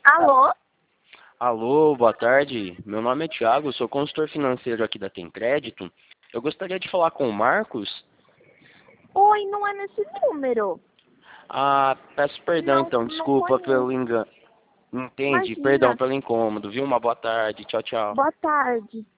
Alô? Alô, boa tarde. Meu nome é Thiago, sou consultor financeiro aqui da Tem Crédito. Eu gostaria de falar com o Marcos. Oi, não é nesse número. Ah, peço perdão Não, então, não desculpa pelo conheço. engano. Entendi, perdão Imagina. pelo incômodo, viu? Uma boa tarde, tchau, tchau. Boa tarde.